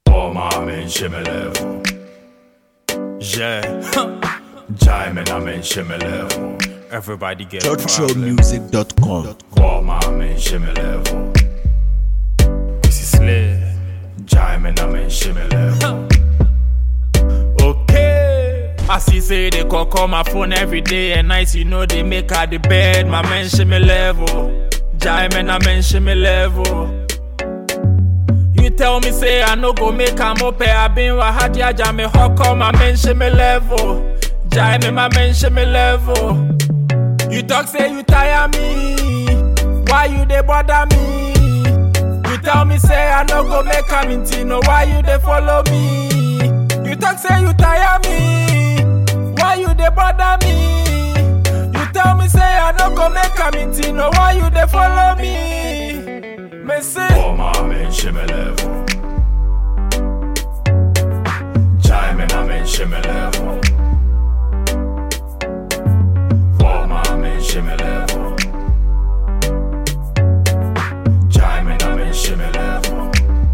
Oh my man, shimmy level. Yeah. Jai man, I mean shimmy level. Everybody get TurtleShowMusic.com. Oh my man, shimmy level. This is slay. Jai man, I mean shimmy level. Okay. I see say they call my phone every day and night. You know they make her the bed. My man shimmy level. Jai man, I mean shimmy level. You tell me say I no go make am up. I been wahadia jam me hawk on my men shimmy level. Jai me my men shimmy level. You talk say you tire me. Why you dey bother me? You tell me say I no go make am into no. Why you dey follow me? You talk say you tire me. Why you dey bother me? You tell me say I no go make am into no. Why you dey follow me? Me say oh my man shimmy level. Jai me na man shimmy level. Oh my man shimmy level. Jai me na man shimmy level.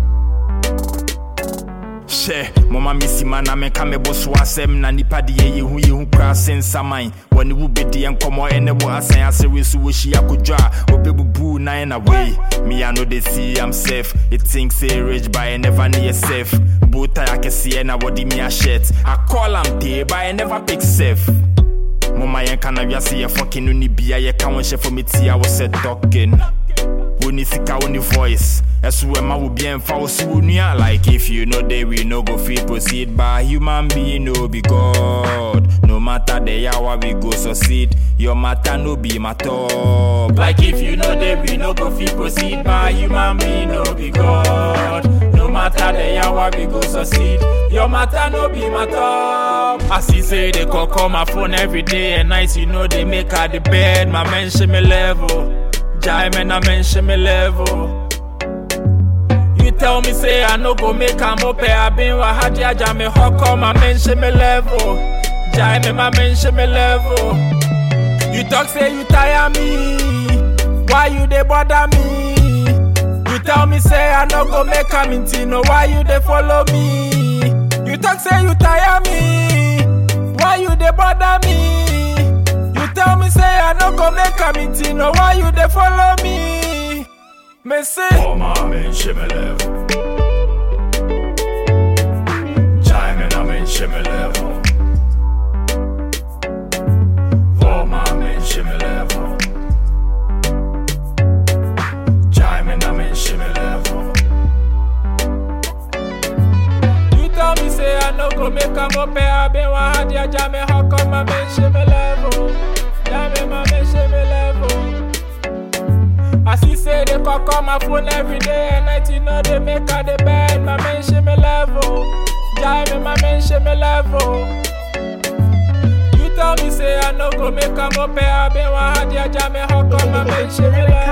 She mama missy man I make me boss wasem na nipa de ye hu kra sensa man when you be de enkomo enebo asan asewe so wo hia kodwa obebubu na na way me I know they see I'm safe it thinks say rich but I never near safe both I can see na body me a shit I call am day but I never pick safe mama yen kana wi ase ye fucking uni bia ye ka won she for me ti I was talking when you think I only voice as we ma will be en false like if you know they we no go fit proceed by human being no be God no matter the hour we go succeed your matter no be my talk like if you know they we no go fit proceed by human being no be God no matter the hour we go succeed your matter no be my talk I see say they call my phone every day and night you know they make her the bed my man shimmy level Jai man I mention me level. You tell me say I no go make am up. I been wahadia jam me hawk on my mention me level. Jai me my mention me level. You talk say you tire me. Why you dey bother me? You tell me say I no go make am into no. Why you dey follow me? You talk say you tire me. Why you dey bother me? Tell me say I no go make am into no. Why you dey follow me? Me say oh my man shimmy level. Jai me na man shimmy level. Oh my man shimmy level. Jai me na man shimmy level. You tell me say I no go make am up. I been wahadia jam me hawk on my man shimmy level. I see say they call my phone every day and night you know they make her the bed my man shimmy level. Jai me my man shimmy level. You tell me say I no go make am up. I been wahadia jam me hawk on my man shimmy level.